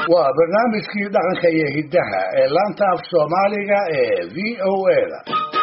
waa barnaamijkii dhaqanka iyo hiddaha ee laanta af Soomaaliga ee VOA-da.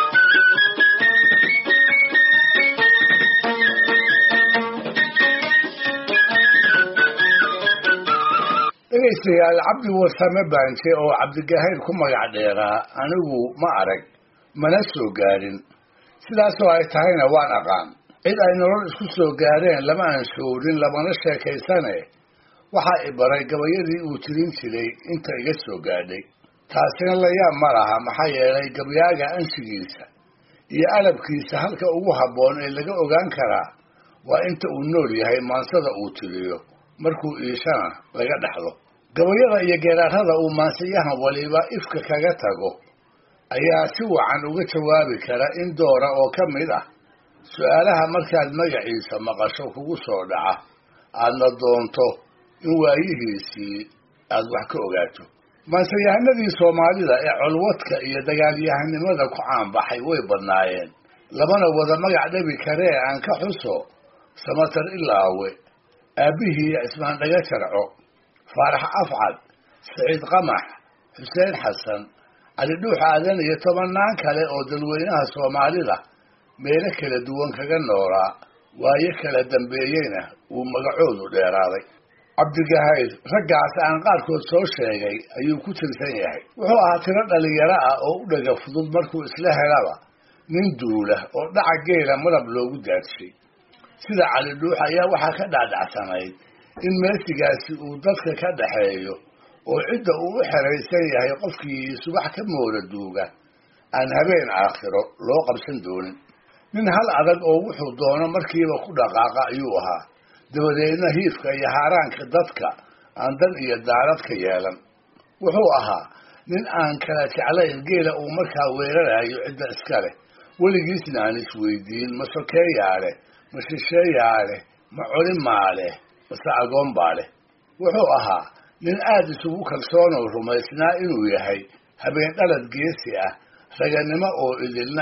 dhegaystayaal cabdi warsame baanje oo cabdigahayr ku magac dheeraa anigu ma arag mana soo gaarin sidaasoo ay tahayna waan aqaan cid ay nolol isku soo gaareen lama aanshoorin lamana sheekaysane waxaa i baray gabayadii uu tirin jiray inta iga soo gaadhay taasina la yaab ma laha maxaa yeelay gabayaaga anshigiisa iyo alabkiisa halka ugu habboon ee laga ogaan karaa waa inta uu nool yahay maansada uu tiriyo markuu iishana laga dhaxlo gabayada iyo geeraarada uu maansiyahan waliba ifka kaga tago ayaa si wacan uga jawaabi kara in doora oo ka mid ah su'aalaha markaad magaciisa maqasho kugu soo dhaca aadna doonto in waayihiisii aad wax ka ogaato maansiyahanadii Soomaalida ee colwadka iyo dagaalyahanimada ku caanbaxay way badnaayeen labana wada magac dhabi karee aan ka xuso Samatar Ilaawe aabihii Ismaan Dhaga Jarco Faarax Afcad Saciid Qamax Xuseen Xasan Ali Dhuux Aadan iyo tobanaan kale oo dalweynaha Soomaalida meelo kala duwan kaga noolaa waayo kala dambeeyayna uu magacoodu dheeraaday cabdigahayr raggaas aan qaarkood soo sheegay ayuu ku tirsan yahay wuxuu ahaa tiro dhalinyaro ah oo u dhaga fudud markuu isla helaba nin duula oo dhaca geela marab loogu daadshay sida Cali Dhuux ayaa waxaa ka dhacdacsanayd in meesigaasi uu dadka ka dhaxeeyo oo cidda uu u xeraysan yahay qofkii subax ka moola duuga aan habeen aakhiro loo qabsan doonin nin hal adag oo wuxuu doono markiiba ku dhaqaaqa ayuu ahaa dabadeedna hiifka iyo haaraanka dadka aan dan iyo daarad ka yeelan wuxuu ahaa nin aan kala jeclayn geela uu markaa weerarayo cidda iska leh weligiisna aan isweydiin ma sokeeyaa leh ma shisheeyaa leh ma colimaa leh mase agoon baa leh wuxuu ahaa nin aad isugu kalsoon oo rumaysnaa inuu yahay habeen dhalad geesi ah raganimo oo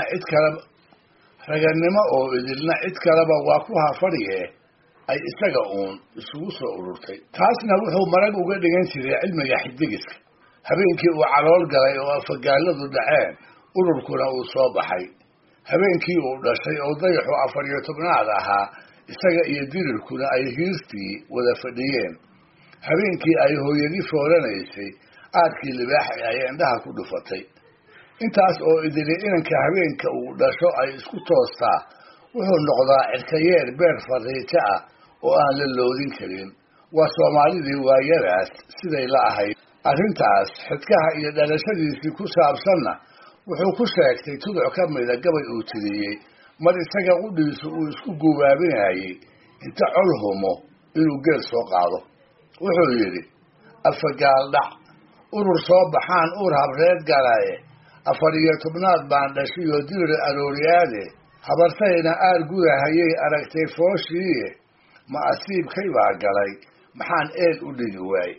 idilna cid kaleba waa ku hafadhiye ay isaga uun isugu soo ururtay taasna wuxuu marag uga dhigan jiray cilmiga xidigiska habeenkii uu calool galay oo afagaaladu dhaceen ururkuna uu soo baxay habeenkii uu dhashay oo dayaxu 14 ahaa isaga iyo dirirkuna ay hiirtii wada fadhiyeen habeenkii ay hooyadii fooranaysay aadkii libaax ay indhaha ku dhufatay intaas oo idili inanka habeenka uu dhasho ay isku toostaa wuxuu noqdaa cirkayeer beer fariijo ah oo aan la loodin karin waa Soomaalidii waayadaas siday la ahayd arrintaas xidkaha iyo dhalashadiisii ku saabsanna wuxuu ku sheegtay tuduc ka mida gabay uu tiriyey mar isaga qudhiisu uu isku gubaabinayay inta col humo inuu geel soo qaado wuxuu yidhi afagaal dhac urur soo baxaan uur habreed galaaye 14 baan dhashiyoo dirir arooriyaade habartayna aar gudahayay aragtay fooshiiye ma asiibkay baa galay maxaan eel u dhigi waay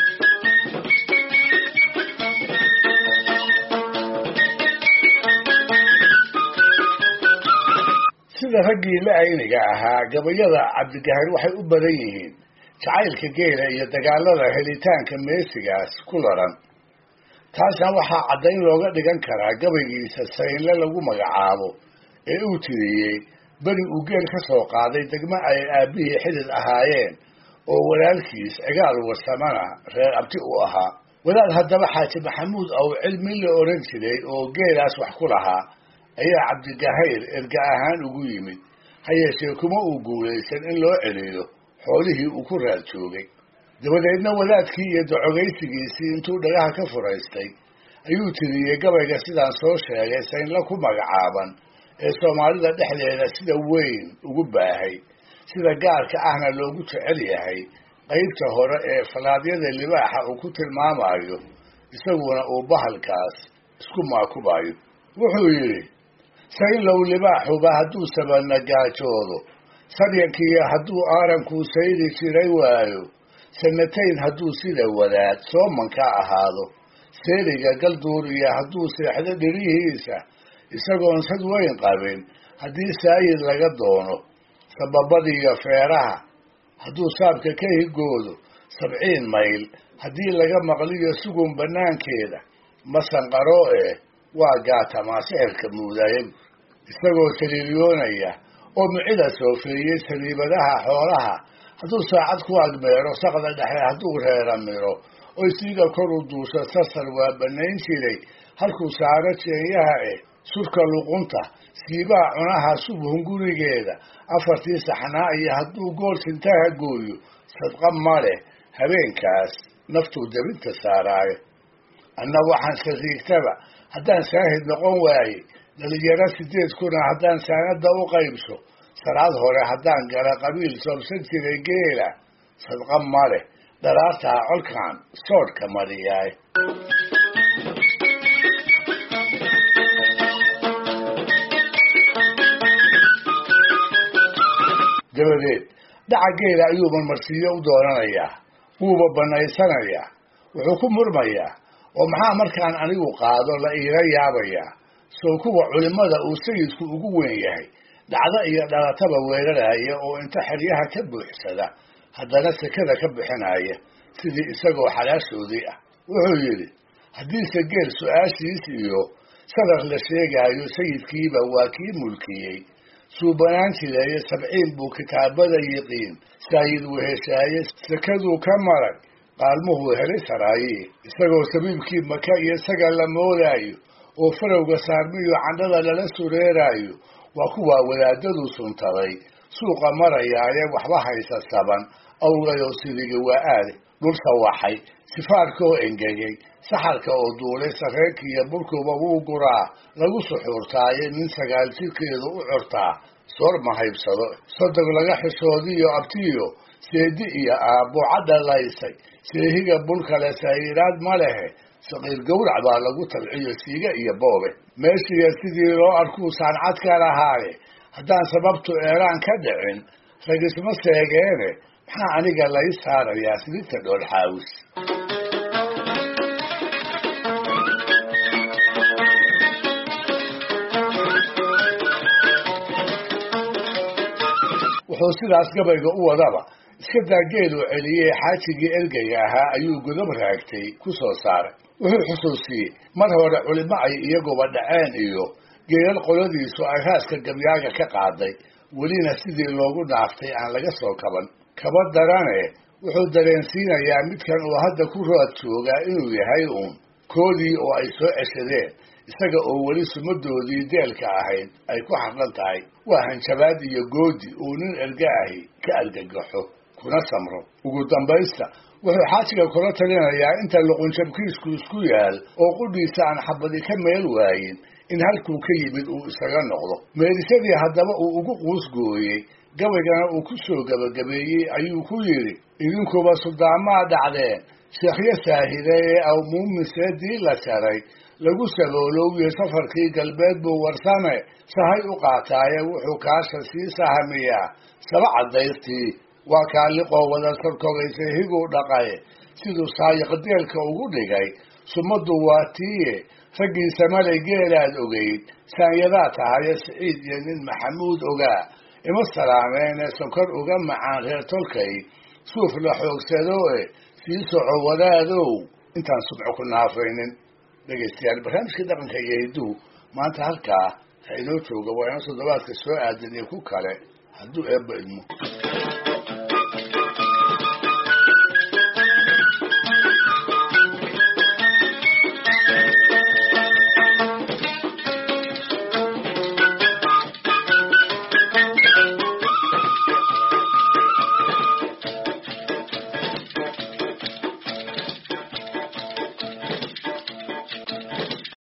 sida raggii la ayniga ahaa gabayada cabdigahayr waxay u badan yihiin jacaylka geela iyo dagaalada helitaanka meesigaas ku laran taasna waxaa caddayn looga dhigan karaa gabaygiisa saynle lagu magacaabo ee uu tiriyey beri uu geel ka soo qaaday degmo ay aabihii xidid ahaayeen oo walaalkiis cigaal warsamana reer abti u ahaa walaal haddaba xaaji maxamuud ow cilmi la oran jiray oo geelaas wax ku lahaa ayaa cabdigahayr erga ahaan ugu yimid ha yeeshee kuma uu guulaysan in loo celiyo xoolihii uu ku raad joogay dabadeedna wadaadkii iyo docogaysigiisii intuu dhagaha ka furaystay ayuu tiriyey gabayga sidaan soo sheegay saynla ku magacaaban ee Soomaalida dhexdeeda sida weyn ugu baahay sida gaarka ahna loogu jecel yahay qaybta hore ee falaadyada libaaxa uu ku tilmaamayo isaguna uu bahalkaas isku maakubayo wuxuu yidhi saynlow libaaxuba hadduu sabana gaajoodo sadyankiiyo hadduu aarankuu sayri jiray waayo sanatayn hadduu sida wadaad soomanka ahaado seeriga galduur iyo hadduu seexdo dhirihiisa isagoon sad weyn qabin haddii saayid laga doono sababadiiyo feeraha hadduu saabka ka higoodo 70 mayl haddii laga maqliyo sugun bannaankeeda masanqaro waa gaatamaa sixirka muudaaye isagoo saliiliyoonaya oo micida soofeeyey saliibadaha xoolaha hadduu saacad ku agmeero saqda dhexe hadduu reera miro oy siiga kor u duusho sasar waa bannayn jiray halkuu saaro jeenyaha surka luqunta siibaha cunaha subhungurigeeda afartii saxnaa iyo hadduu gool sintaha gooyo sadqa ma leh habeenkaas naftuu debinta saaraayo anna waxaan sariigtaba haddaan saahid noqon waaye dhalinyaro 8 kuna haddaan saanada u qaybso salaad hore haddaan gala qabiil soobsan jiray geela sadqa ma leh dharaartaa colkaan soodhka mariyaay dabadeed dhaca geela ayuu marmarsiiyo u doonanayaa wuuba banaysanayaa wuxuu ku murmayaa oo maxaa markaan anigu qaado la iila yaabayaa soo kuwa culimada uu sayidku ugu weyn yahay dhacdo iyo dhalataba weeraraya oo inta xeryaha ka buuxsada haddana sekada ka bixinaya sidii isagoo xalaashoodii ah wuxuu yidhi haddiise geel su-aashiis iyo sadar la sheegaayo sayidkiiba waa kii mulkiyey suubanaan jireeye 70 buu kitaabada yiqiin saayid weheshaaye sekaduu ka marag qaalmuhuu helay saraaye isagoo sabiibkii maka iyo isaga la moodaayo oo farowga saarmiyo candhada lala sureeraayo waa kuwaa wadaadadu suntaday suuqa marayaaye waxba haysa saban awgayoo sidigi waa aade dhul sawaxay sifaarka oo engegay saxarka oo duulay sareenka iyo burkuba wuu guraa lagu suxuurtaaye nin 9 jirkeedu u curtaa soor ma haybsado sodog laga xishoodiyo abtiyo seedi iyo aabbo cadda laysay seehiga bulkale sayiraad ma lehe saqiir gowrac baa lagu tabciyo siiga iyo boobe meeshiiya sidii loo arkuu saancad ka lahaaye haddaan sababtu eeraan ka dhicin ragisma seegeene maxaa aniga lay saarayaa sidinta dhool xaawis wuxuu sidaas gabayga u wadaba iska daa geeluu celiyey xaajigii ergeyga ahaa ayuu godob raagtay ku soo saaray wuxuu xusuusiyey mar hore culimo ay iyaguba dhaceen iyo geelal qoladiisu ay raaska gabyaaga ka qaaday welina sidii loogu dhaaftay aan laga soo kaban kaba darane wuxuu dareensiinayaa midkan uu hadda ku rood joogaa inuu yahay uun koodii oo ay soo ceshadeen isaga oo weli sumadoodii deelka ahayd ay ku xaqan tahay waa hanjabaad iyo goodi uu nin erga ahi ka argagaxo kuna samro ugu dambaysta wuxuu xaajiga kula talinayaa inta luqunjabkiisku isku yaal oo qudhiisa aan xabadi ka meel waayin in halkuu ka yimid uu isaga noqdo meerisadii haddaba uu ugu quusgooyey gabaygana uu ku soo gabagabeeyey ayuu ku yidhi idinkuba suldaamaa dhacdeen sheekhyo saahide ee aw muumiseedii la jaray lagu saboolowye safarkii galbeed buu warsame sahay u qaataaye wuxuu kaasha sii sahamiyaa saba cadaystii waa kaaliqoo wada sorkogaysay higuu dhaqaye siduu saayiqdeelka ugu dhigay sumaddu waa tiiye raggiisa malay geelaad ogeyd saanyadaa tahaye siciid iyo nin maxamuud ogaa ima salaameene sonkor uga macaan reer tolkay suuf la xoogsadoe sii soco wadaadow intaan subco ku naafaynin dhegaystayaal barnaamijkii dhaqanka iyo hidduu maanta halkaa ha inoo jooga waa inoo toddobaadka soo aadan iyo ku kale hadduu eebba idmo